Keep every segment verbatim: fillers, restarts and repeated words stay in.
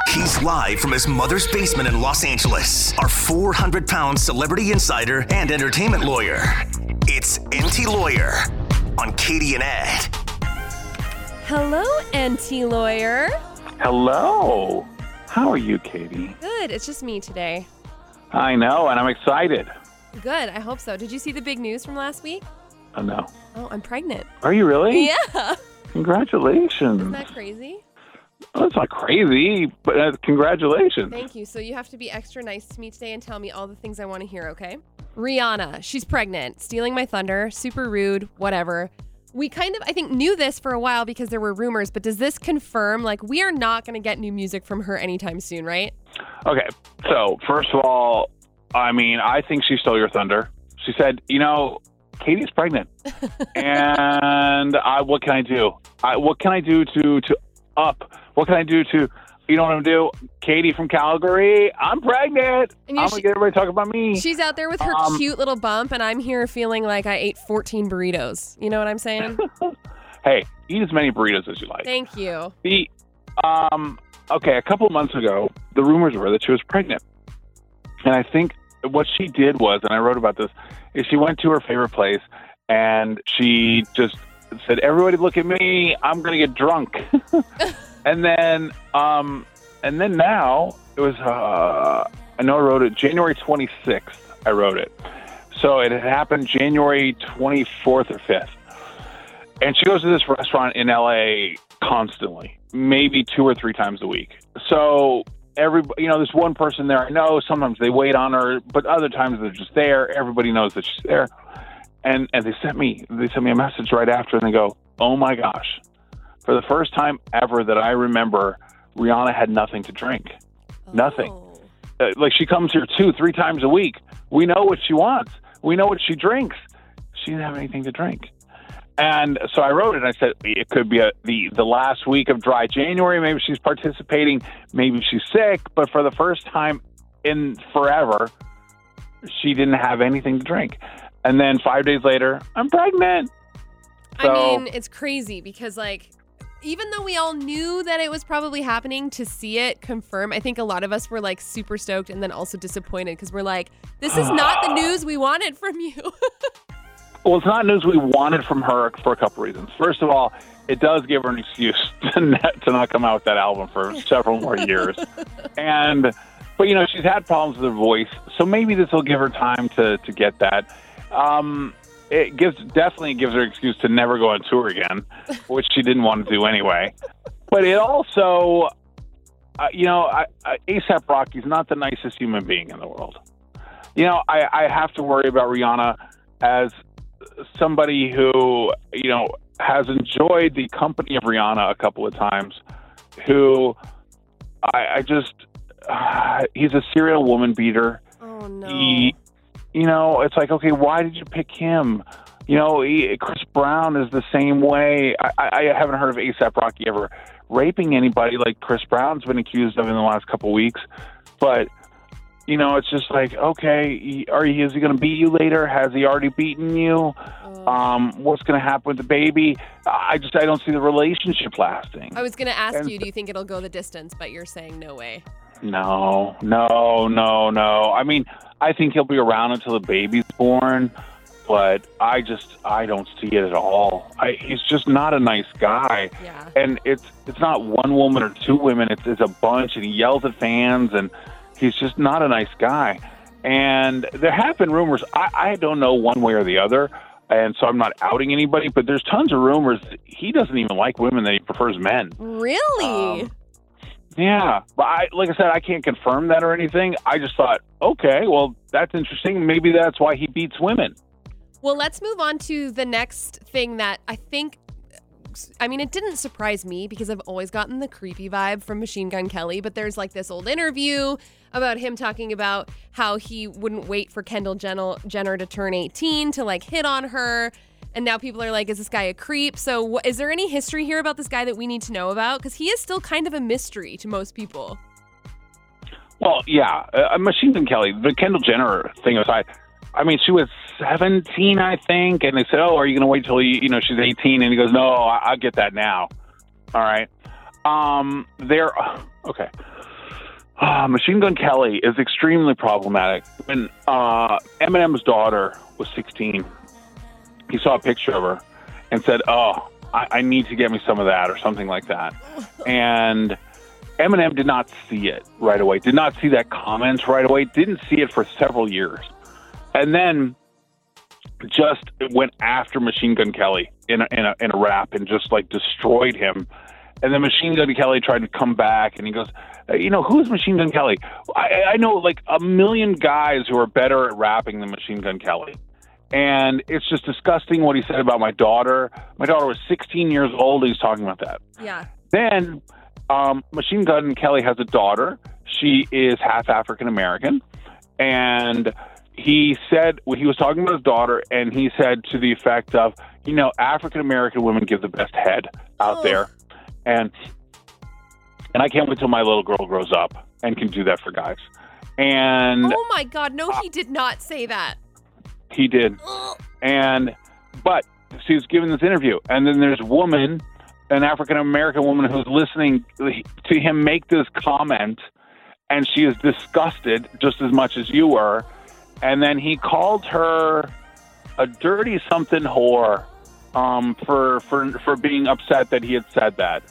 He's live from his mother's basement in Los Angeles. Our four hundred pound celebrity insider and entertainment lawyer. It's N T Lawyer on Katie and Ed. Hello, N T Lawyer. Hello. How are you, Katie? Good. It's just me today. I know, and I'm excited. Good. I hope so. Did you see the big news from last week? Oh, no. Oh, I'm pregnant. Are you really? Yeah. Congratulations. Isn't that crazy? Well, it's not crazy, but uh, congratulations. Thank you. So you have to be extra nice to me today and tell me all the things I want to hear, okay? Rihanna, she's pregnant, stealing my thunder, super rude, whatever. We kind of, I think, knew this for a while because there were rumors, but does this confirm, like, we are not going to get new music from her anytime soon, right? Okay, so first of all, I mean, I think she stole your thunder. She said, you know, Katie's pregnant, and I, what can I do? I, what can I do to to up? What can I do to, you know what I'm going to do? Katie from Calgary, I'm pregnant. I'm going to get everybody talking about me. She's out there with her um, cute little bump, and I'm here feeling like I ate fourteen burritos. You know what I'm saying? Hey, eat as many burritos as you like. Thank you. The, um, okay, a couple of months ago, the rumors were that she was pregnant. And I think what she did was, and I wrote about this, is she went to her favorite place, and she just said, everybody look at me, I'm going to get drunk. And then, um, and then now it was, uh, I know I wrote it January twenty-sixth. I wrote it. So it had happened January twenty-fourth or fifth. And she goes to this restaurant in L A constantly, maybe two or three times a week. So every, you know, there's one person there I know. Sometimes they wait on her, but other times they're just there. Everybody knows that she's there. And, and they sent me, they sent me a message right after and they go, oh my gosh. For the first time ever that I remember, Rihanna had nothing to drink. Oh. Nothing. Uh, like, she comes here two, three times a week. We know what she wants. We know what she drinks. She didn't have anything to drink. And so I wrote it, and I said, it could be a, the, the last week of dry January. Maybe she's participating. Maybe she's sick. But for the first time in forever, she didn't have anything to drink. And then five days later, I'm pregnant. So, I mean, it's crazy because, like, even though we all knew that it was probably happening, to see it confirm, I think a lot of us were like super stoked and then also disappointed because we're like, this is not the news we wanted from you. Well, it's not news we wanted from her for a couple reasons. First of all, it does give her an excuse to not, to not come out with that album for several more years. And, but you know, she's had problems with her voice, so maybe this will give her time to, to get that. Um, It gives definitely gives her an excuse to never go on tour again, which she didn't want to do anyway. But it also, uh, you know, I, I, A$AP Rocky's not the nicest human being in the world. You know, I, I have to worry about Rihanna as somebody who, you know, has enjoyed the company of Rihanna a couple of times, who I, I just, uh, he's a serial woman beater. Oh, no. He, You know, it's like, okay, why did you pick him? You know, he, Chris Brown is the same way. I, I haven't heard of A$AP Rocky ever raping anybody like Chris Brown's been accused of in the last couple of weeks. But, you know, it's just like, okay, are he, is he going to beat you later? Has he already beaten you? Oh. Um, what's going to happen with the baby? I just, I don't see the relationship lasting. I was going to ask and, you, do you think it'll go the distance? But you're saying no way. No, no, no, no. I mean, I think he'll be around until the baby's born, but I just, I don't see it at all. I, he's just not a nice guy. Yeah. And it's it's not one woman or two women, it's, it's a bunch, and he yells at fans, and he's just not a nice guy. And there have been rumors, I, I don't know one way or the other, and so I'm not outing anybody, but there's tons of rumors that he doesn't even like women, that he prefers men. Really? Um, Yeah, but I, like I said, I can't confirm that or anything. I just thought, okay, well, that's interesting. Maybe that's why he beats women. Well, let's move on to the next thing that I think, I mean, it didn't surprise me because I've always gotten the creepy vibe from Machine Gun Kelly, but there's like this old interview about him talking about how he wouldn't wait for Kendall Jenner to turn eighteen to like hit on her. And now people are like, is this guy a creep? So wh- is there any history here about this guy that we need to know about? Because he is still kind of a mystery to most people. Well, yeah. Uh, Machine Gun Kelly, the Kendall Jenner thing aside, I mean, she was seventeen, I think. And they said, oh, are you going to wait till you, you know, she's eighteen? And he goes, no, I- I'll get that now. All right. Um, there. Okay. Uh, Machine Gun Kelly is extremely problematic. When uh, Eminem's daughter was sixteen, he saw a picture of her and said, oh, I, I need to get me some of that or something like that. And Eminem did not see it right away, did not see that comment right away, didn't see it for several years. And then just went after Machine Gun Kelly in a, in a, in a rap and just like destroyed him. And then Machine Gun Kelly tried to come back, and he goes, you know, who's Machine Gun Kelly? I, I know like a million guys who are better at rapping than Machine Gun Kelly. And it's just disgusting what he said about my daughter. My daughter was sixteen years old. He was talking about that. Yeah. Then um, Machine Gun Kelly has a daughter. She is half African American. And he said, well, he was talking about his daughter, and he said to the effect of, you know, African American women give the best head out oh. there. And and I can't wait till my little girl grows up and can do that for guys. And oh my God, no, he did not say that. He did. And but she was giving this interview, and then there's a woman, an African American woman, who's listening to him make this comment, and she is disgusted just as much as you were. And then he called her a dirty something whore um, for for for being upset that he had said that.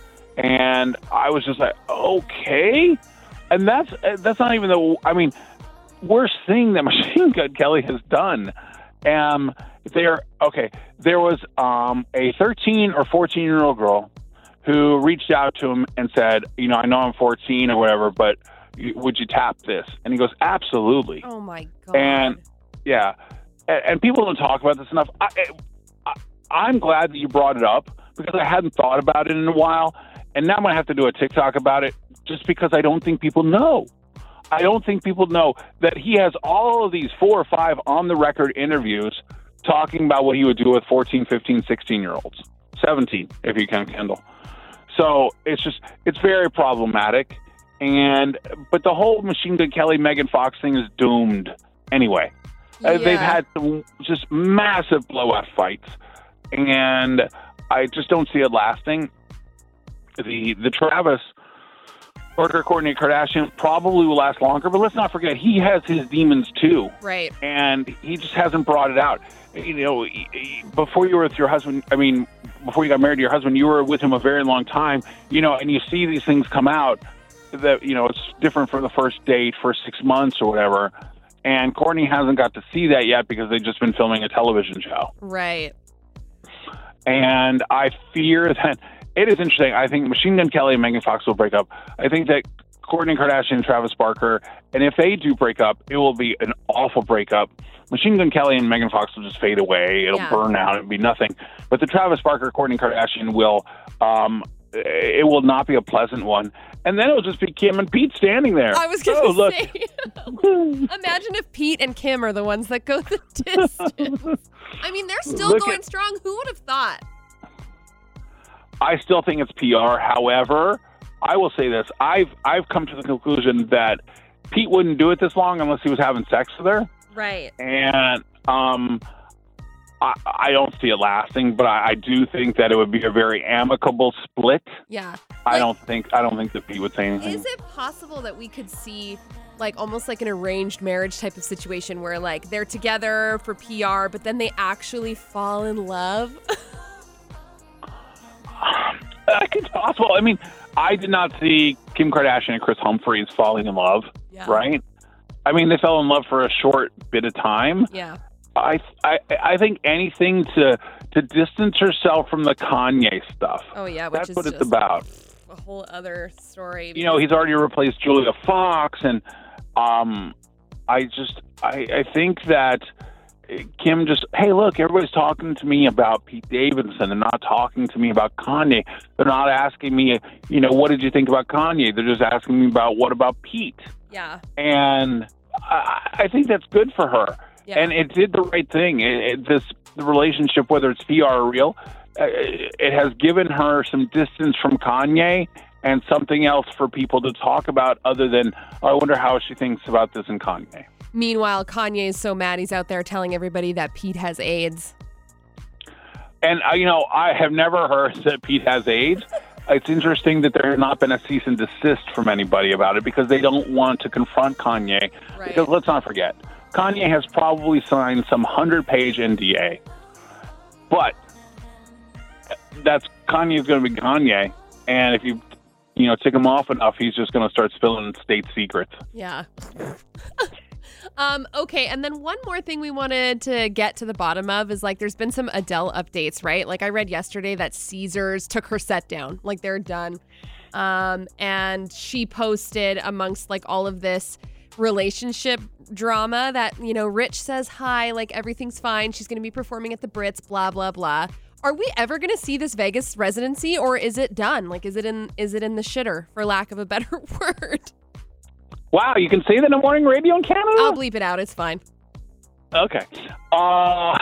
And I was just like, okay. And that's that's not even the, I mean, worst thing that Machine Gun Kelly has done. Um, there, okay, there was um, a thirteen or fourteen year old girl who reached out to him and said, you know, I know I'm fourteen or whatever, but would you tap this? And he goes, absolutely. Oh my God. And yeah, and, and people don't talk about this enough. I, I, I'm glad that you brought it up because I hadn't thought about it in a while. And now I'm going to have to do a TikTok about it just because I don't think people know. I don't think people know that he has all of these four or five on-the-record interviews talking about what he would do with fourteen, fifteen, sixteen-year-olds. seventeen, if you count Kendall. So it's just, it's very problematic. And, but the whole Machine Gun Kelly, Megan Fox thing is doomed anyway. Yeah. Uh, they've had some just massive blowout fights. And I just don't see it lasting. The the Travis Barker, Kourtney Kardashian probably will last longer, but let's not forget he has his demons too, right? And he just hasn't brought it out. You know, before you were with your husband, I mean, before you got married to your husband, you were with him a very long time. You know, and you see these things come out that you know it's different for the first date, first six months or whatever. And Kourtney hasn't got to see that yet because they've just been filming a television show, right? And I fear that. It is interesting. I think Machine Gun Kelly and Megan Fox will break up. I think that Kourtney Kardashian and Travis Barker, and if they do break up, it will be an awful breakup. Machine Gun Kelly and Megan Fox will just fade away. It'll yeah. burn out. It'll be nothing. But the Travis Barker, Kourtney Kardashian will, um, it will not be a pleasant one. And then it'll just be Kim and Pete standing there. I was going to oh, say, imagine if Pete and Kim are the ones that go the distance. I mean, they're still Look going at- strong. Who would have thought? I still think it's P R. However, I will say this. I've I've come to the conclusion that Pete wouldn't do it this long unless he was having sex with her. Right. And um, I, I don't see it lasting, but I, I do think that it would be a very amicable split. Yeah. I Like, don't think I don't think that Pete would say anything. Is it possible that we could see like almost like an arranged marriage type of situation where like they're together for P R, but then they actually fall in love? I think it's possible. I mean, I did not see Kim Kardashian and Chris Humphries falling in love, Yeah. right? I mean, they fell in love for a short bit of time. Yeah. I I I think anything to to distance herself from the Kanye stuff. Oh yeah, which That's is what it's just about. a whole other story. You know, he's already replaced Julia Fox, and um, I just I I think that Kim just, hey, look, everybody's talking to me about Pete Davidson. They're not talking to me about Kanye. They're not asking me, you know, what did you think about Kanye? They're just asking me about what about Pete. Yeah. And I, I think that's good for her. Yeah. And it did the right thing. It, it, this the relationship, whether it's P R or real, uh, it has given her some distance from Kanye and something else for people to talk about other than, oh, I wonder how she thinks about this in Kanye. Meanwhile, Kanye is so mad he's out there telling everybody that Pete has AIDS. And, uh, you know, I have never heard that Pete has AIDS. it's interesting that there has not been a cease and desist from anybody about it because they don't want to confront Kanye. Right. Because let's not forget, Kanye has probably signed some hundred-page N D A. But that's Kanye's going to be Kanye. And if you, you know, tick him off enough, he's just going to start spilling state secrets. Yeah. Um, okay, and then one more thing we wanted to get to the bottom of is like there's been some Adele updates, right? Like I read yesterday that Caesars took her set down, like they're done. Um, and she posted amongst like all of this relationship drama that, you know, Rich says hi, like everything's fine. She's going to be performing at the Brits, blah, blah, blah. Are we ever going to see this Vegas residency or is it done? Like, is it in, is it in the shitter for lack of a better word? Wow, you can say that in morning radio in Canada? I'll bleep it out. It's fine. Okay. Uh,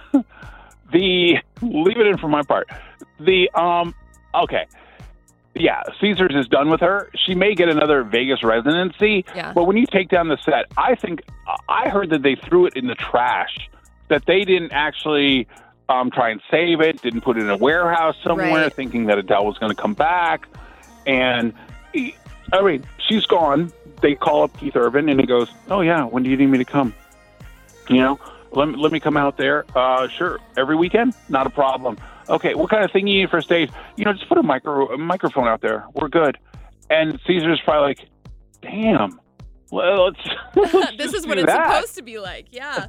the leave it in for my part. The um. Okay. Yeah, Caesars is done with her. She may get another Vegas residency. Yeah. But when you take down the set, I think I heard that they threw it in the trash. That they didn't actually um, try and save it. Didn't put it in a warehouse somewhere, Right. thinking that Adele was going to come back. And I mean, she's gone. They call up Keith Urban, and he goes, "Oh yeah, when do you need me to come? You know, let me, let me come out there. Uh, sure, every weekend, not a problem. Okay, what kind of thing you need for a stage? You know, just put a micro a microphone out there. We're good." And Caesar's probably like, "Damn, well, let's." let's This just is what do it's that. supposed to be like. Yeah.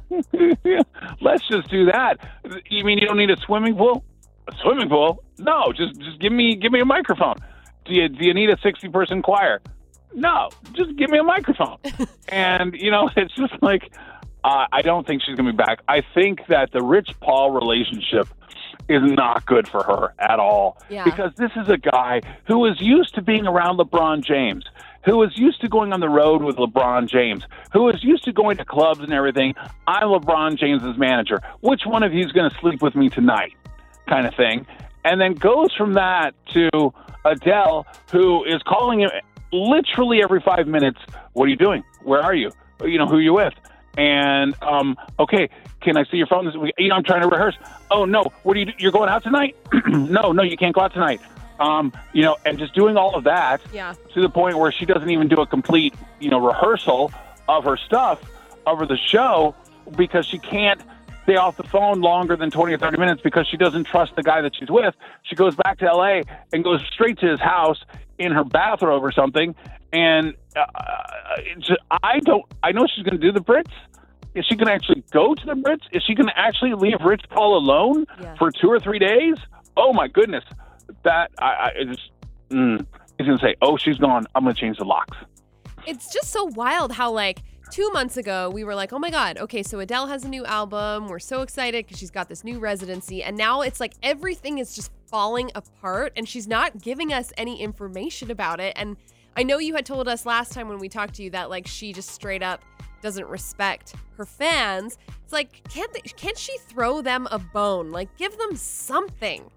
Let's just do that. You mean you don't need a swimming pool? A swimming pool? No, just just give me give me a microphone. Do you do you need a sixty person choir? No, just give me a microphone. And, you know, it's just like, uh, I don't think she's going to be back. I think that the Rich Paul relationship is not good for her at all. Yeah. Because this is a guy who is used to being around LeBron James, who is used to going on the road with LeBron James, who is used to going to clubs and everything. I'm LeBron James's manager. Which one of you is going to sleep with me tonight? Kind of thing. And then goes from that to Adele, who is calling him literally every five minutes. What are you doing? Where are you? You know, who are you with? And, um, okay, can I see your phone this week? You know, I'm trying to rehearse. Oh, no. What are you, you're going out tonight? no, no, you can't go out tonight. Um, you know, and just doing all of that Yeah. to the point where she doesn't even do a complete, you know, rehearsal of her stuff over the show because she can't stay off the phone longer than twenty or thirty minutes because she doesn't trust the guy that she's with. She goes back to L A and goes straight to his house in her bathrobe or something. And uh, it's, I don't, I know she's going to do the Brits. Is she going to actually go to the Brits? Is she going to actually leave Rich Paul alone Yeah. for two or three days? Oh my goodness. That, I, I it just, mm, he's going to say, oh, she's gone. I'm going to change the locks. It's just so wild how, like, two months ago, we were like, oh my God, okay, so Adele has a new album. We're so excited because she's got this new residency. And now it's like everything is just falling apart and she's not giving us any information about it. And I know you had told us last time when we talked to you that, like, she just straight up doesn't respect her fans. It's like, can't they, can't she throw them a bone? Like, give them something.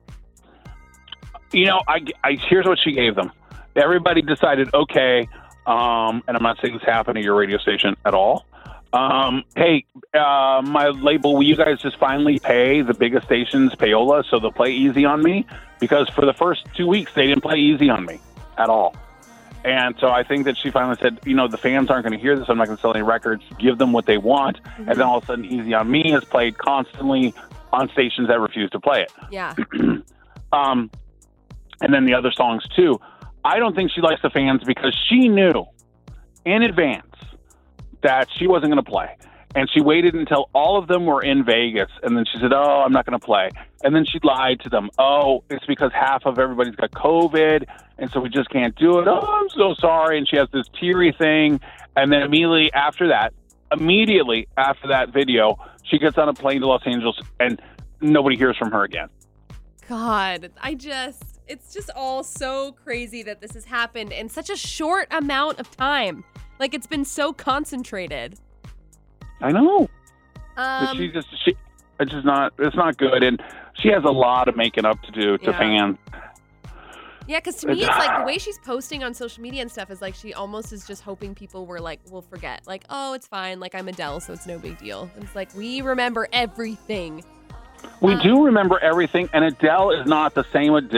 You know, I, I here's what she gave them. Everybody decided, okay, um, and I'm not saying this happened at your radio station at all. Um, hey, uh, my label, will you guys just finally pay the biggest stations payola so they'll play Easy on me? Because for the first two weeks, they didn't play Easy on me at all. And so I think that she finally said, you know, the fans aren't going to hear this. I'm not going to sell any records. Give them what they want. Mm-hmm. And then all of a sudden, Easy on Me is played constantly on stations that refuse to play it. Yeah. um, and then the other songs, too. I don't think she likes the fans because she knew in advance that she wasn't going to play. And she waited until all of them were in Vegas. And then she said, oh, I'm not going to play. And then she lied to them. Oh, it's because half of everybody's got COVID. And so we just can't do it. Oh, I'm so sorry. And she has this teary thing. And then immediately after that, immediately after that video, she gets on a plane to Los Angeles and nobody hears from her again. God, I just, it's just all so crazy that this has happened in such a short amount of time. Like, it's been so concentrated. I know. Um, But she just, she, it's just not, it's not good. And she has a lot of making up to do to Yeah. fans. Yeah, because to me, it's like the way she's posting on social media and stuff is like she almost is just hoping people were like, will forget. Like, oh, it's fine. Like, I'm Adele, so it's no big deal. And it's like, we remember everything. We Um, do remember everything, and Adele is not the same Adele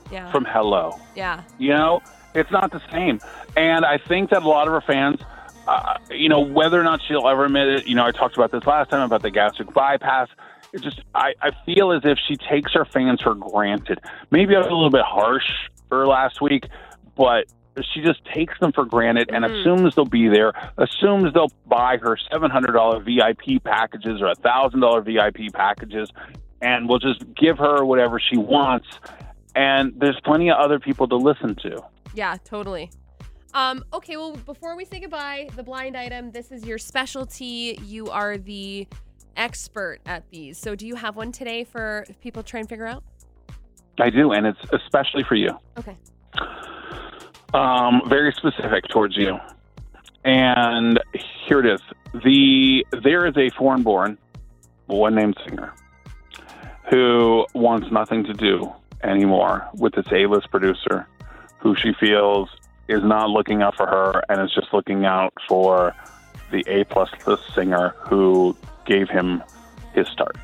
Yeah. from Hello. Yeah. You know, it's not the same. And I think that a lot of her fans, uh, you know, whether or not she'll ever admit it, you know, I talked about this last time about the gastric bypass. It just, I, I feel as if she takes her fans for granted. Maybe I was a little bit harsh for last week, but she just takes them for granted and Mm-hmm. assumes they'll be there, assumes they'll buy her seven hundred dollars V I P packages or one thousand dollars V I P packages, and will just give her whatever she wants. And there's plenty of other people to listen to. Yeah, totally. Um, okay, well, before we say goodbye, the blind item, this is your specialty. You are the expert at these. So do you have one today for people to try and figure out? I do, and it's especially for you. Okay. Um, very specific towards you. And here it is. The there is a foreign-born, one-named singer who wants nothing to do anymore with this A-list producer who she feels is not looking out for her and is just looking out for the A-plus list singer who gave him his start.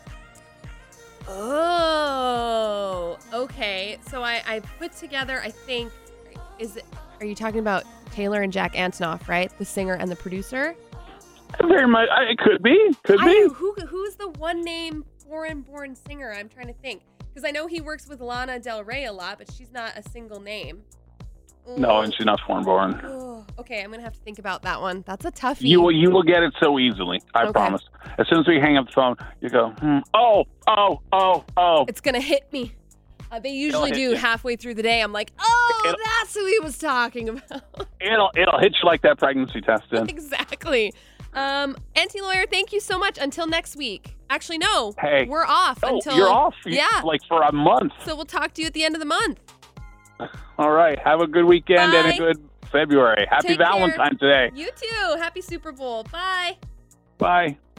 Oh, okay. So I, I put together, I think, is it, are you talking about Taylor and Jack Antonoff, right? The singer and the producer? Very much. I, it could be. Could I be. know, who who's the one name foreign-born singer? I'm trying to think. Because I know he works with Lana Del Rey a lot, but she's not a single name. No, and she's not foreign-born. Oh, okay, I'm going to have to think about that one. That's a toughie. You will, you will get it so easily. I Okay. promise. As soon as we hang up the phone, you go, hmm, oh, oh, oh, oh. It's going to hit me. Uh, they usually hit do you. halfway through the day. I'm like, oh, It'll- that's who he was talking about. It'll it'll hit you like that pregnancy test did. Exactly. Um, Auntie Lawyer, thank you so much. Until next week. Actually, no. Hey. We're off Oh, until... you're off. You- Yeah. Like for a month. So we'll talk to you at the end of the month. All right. Have a good weekend and Bye. a good February. Happy Take care. Valentine's Day. You too. Happy Super Bowl. Bye. Bye.